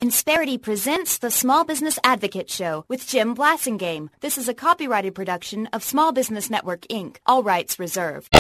Insperity presents the Small Business Advocate Show with Jim Blasingame. This is a copyrighted production of Small Business Network, Inc. All rights reserved.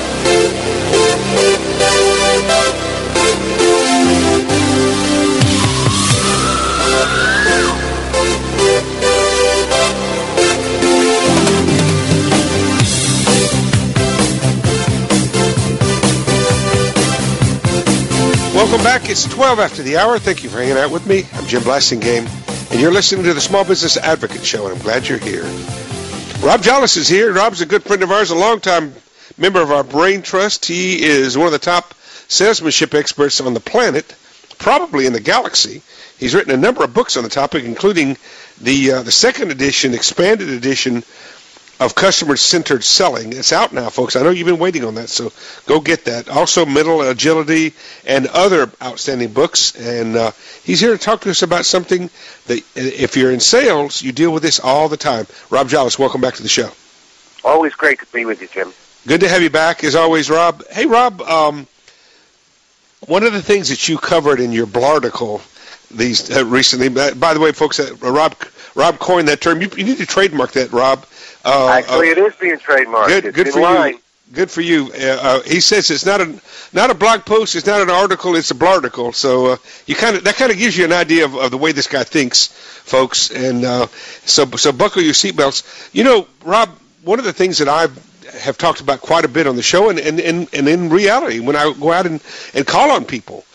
Welcome back. It's 12 after the hour. Thank you for hanging out with me. I'm Jim Blasingame, and you're listening to the Small Business Advocate Show, and I'm glad you're here. Rob Jolles is here. Rob's a good friend of ours, a longtime member of our Brain Trust. He is one of the top salesmanship experts on the planet, probably in the galaxy. He's written a number of books on the topic, including the second edition, expanded edition of Customer-Centered Selling. It's out now, folks. I know you've been waiting on that, so go get that. Also, Mental Agility and other outstanding books. And he's here to talk to us about something that, if you're in sales, you deal with this all the time. Rob Jolles, welcome back to the show. Always great to be with you, Jim. Good to have you back, as always, Rob. Hey, Rob, one of the things that you covered in your blarticle recently, by the way, folks, Rob coined that term. You need to trademark that, Rob. Actually, it is being trademarked. Good for you. Good for you. He says it's not a blog post. It's not an article. It's a blarticle. So that kind of gives you an idea of the way this guy thinks, folks. And so buckle your seatbelts. You know, Rob, one of the things that I have talked about quite a bit on the show, and in reality, when I go out and call on people,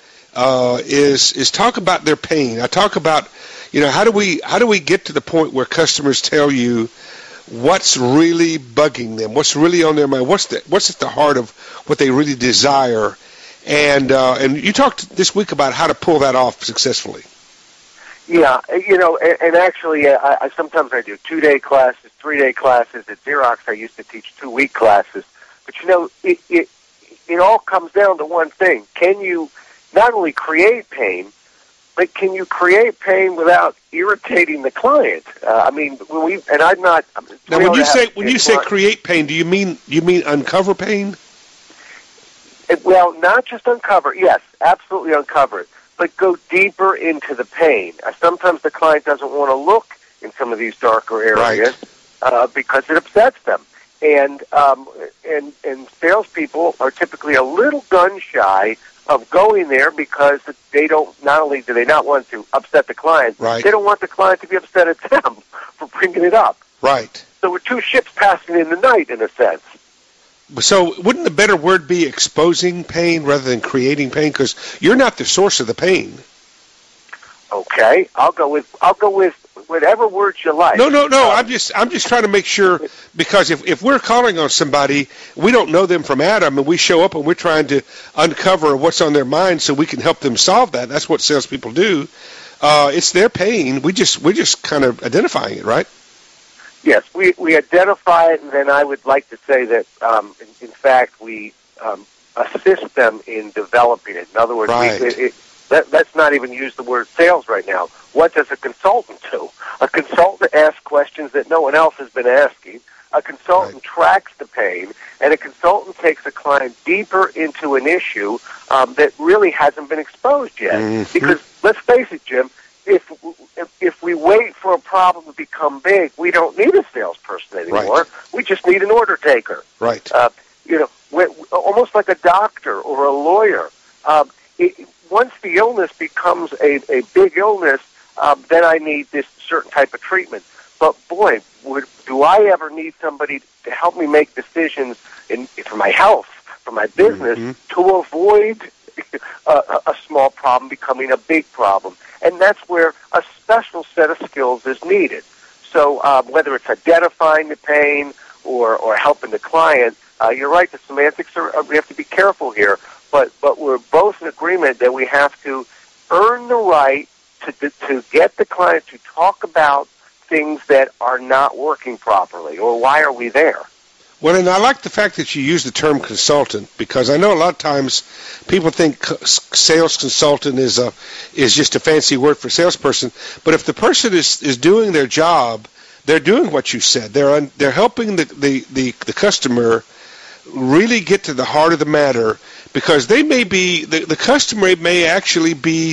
is talk about their pain. I talk about, how do we get to the point where customers tell you what's really bugging them, what's really on their mind, what's at the heart of what they really desire, and you talked this week about how to pull that off successfully. Yeah, and actually, I sometimes I do 2-day classes, 3-day classes. At Xerox, I used to teach 2-week classes. But it all comes down to one thing: can you not only create pain, but can you create pain without irritating the client? When you say create pain, do you mean uncover pain? Well, not just uncover. Yes, absolutely uncover it, but go deeper into the pain. Sometimes the client doesn't want to look in some of these darker areas, right, because it upsets them. And salespeople are typically a little gun shy of going there because they don't. Not only do they not want to upset the client, right, they don't want the client to be upset at them for bringing it up. Right. So we're two ships passing in the night, in a sense. So wouldn't the better word be exposing pain rather than creating pain? Because you're not the source of the pain. Okay, I'll go with whatever words you like. No. I'm just trying to make sure, because if we're calling on somebody, we don't know them from Adam, and we show up and we're trying to uncover what's on their mind so we can help them solve that. That's what salespeople do. It's their pain. We're just kind of identifying it, right? Yes, we identify it, and then I would like to say that, in fact, we assist them in developing it. In other words, right, let's not even use the word sales right now. What does a consultant do? A consultant asks questions that no one else has been asking. A consultant right, tracks the pain, and a consultant takes a client deeper into an issue that really hasn't been exposed yet. Mm-hmm. Because let's face it, Jim, if we wait for a problem to become big, we don't need a salesperson anymore. Right. We just need an order taker. Right. Almost like a doctor or a lawyer. Once the illness becomes a big illness, then I need this certain type of treatment. But boy, do I ever need somebody to help me make decisions for my health, for my business, mm-hmm, to avoid a small problem becoming a big problem. And that's where a special set of skills is needed. So whether it's identifying the pain or helping the client, you're right, the semantics we have to be careful here. But we're both in agreement that we have to earn the right to get the client to talk about things that are not working properly, or why are we there? Well, and I like the fact that you use the term consultant, because I know a lot of times people think sales consultant is just a fancy word for salesperson. But if the person is doing their job, they're doing what you said. They're helping the customer really get to the heart of the matter, because they may be the customer may actually be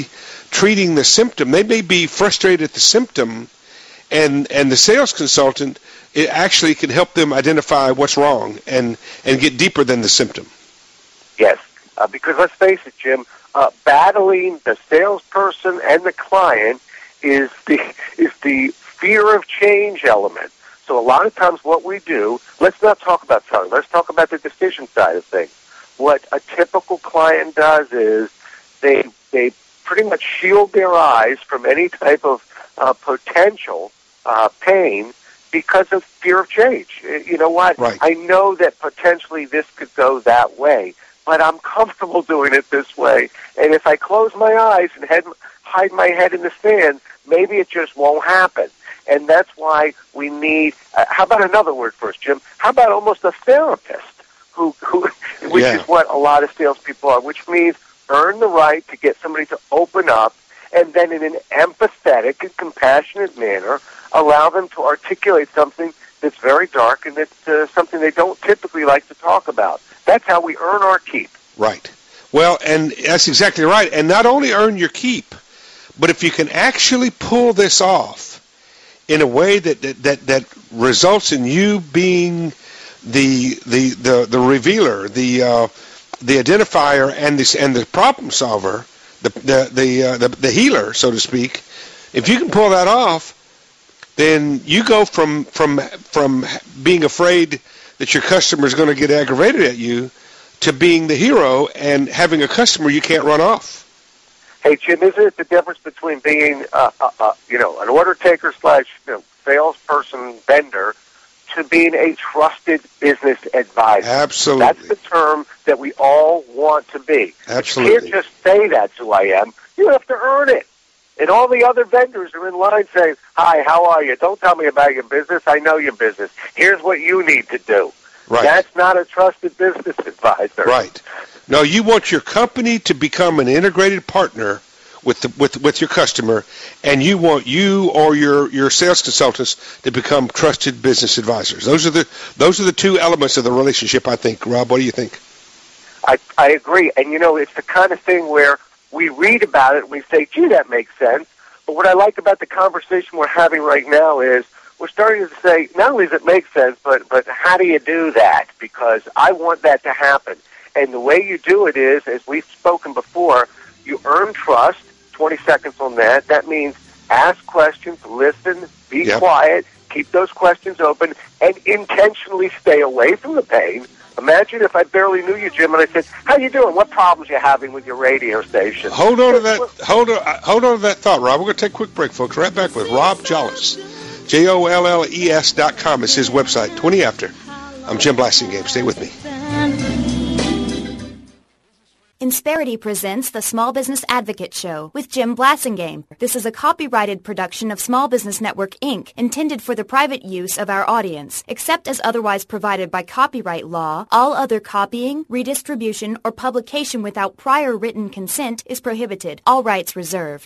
treating the symptom. They may be frustrated at the symptom, and the sales consultant, it actually can help them identify what's wrong and get deeper than the symptom. Yes, because let's face it, Jim, battling the salesperson and the client is the fear of change element. So a lot of times what we do, let's not talk about selling, let's talk about the decision side of things. What a typical client does is they pretty much shield their eyes from any type of potential pain because of fear of change. You know what? Right. I know that potentially this could go that way, but I'm comfortable doing it this way. And if I close my eyes and hide my head in the sand, maybe it just won't happen. And that's why we need, how about another word first, Jim? How about almost a therapist, which is what a lot of salespeople are, which means earn the right to get somebody to open up and then in an empathetic and compassionate manner allow them to articulate something that's very dark and that's something they don't typically like to talk about. That's how we earn our keep. Right. Well, and that's exactly right. And not only earn your keep, but if you can actually pull this off in a way that results in you being the revealer, the identifier, and the problem solver, the healer, so to speak. If you can pull that off, then you go from being afraid that your customer is going to get aggravated at you to being the hero and having a customer you can't run off. Hey, Jim, isn't it the difference between being, an order taker / salesperson vendor to being a trusted business advisor? Absolutely. That's the term that we all want to be. Absolutely. You can't just say that's who I am. You have to earn it. And all the other vendors are in line saying, hi, how are you? Don't tell me about your business. I know your business. Here's what you need to do. Right. That's not a trusted business advisor. Right. No, you want your company to become an integrated partner with your customer, and you want you or your sales consultants to become trusted business advisors. Those are the two elements of the relationship, I think. Rob, what do you think? I agree. And, it's the kind of thing where we read about it and we say, gee, that makes sense. But what I like about the conversation we're having right now is we're starting to say, not only does it make sense, but how do you do that? Because I want that to happen. And the way you do it is, as we've spoken before, you earn trust. 20 seconds on that. That means ask questions, listen, be quiet, keep those questions open, and intentionally stay away from the pain. Imagine if I barely knew you, Jim, and I said, how you doing? What problems you having with your radio station? Hold on to that thought, Rob. We're going to take a quick break, folks. Right back with Rob Jolles. JOLLES.com is his website. 20 after. I'm Jim Blasingame. Stay with me. Insperity presents the Small Business Advocate Show with Jim Blasingame. This is a copyrighted production of Small Business Network, Inc., intended for the private use of our audience. Except as otherwise provided by copyright law, all other copying, redistribution, or publication without prior written consent is prohibited. All rights reserved.